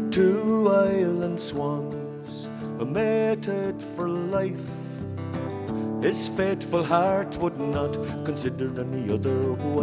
Two island swans, mated for life. His faithful heart would not consider any other wife.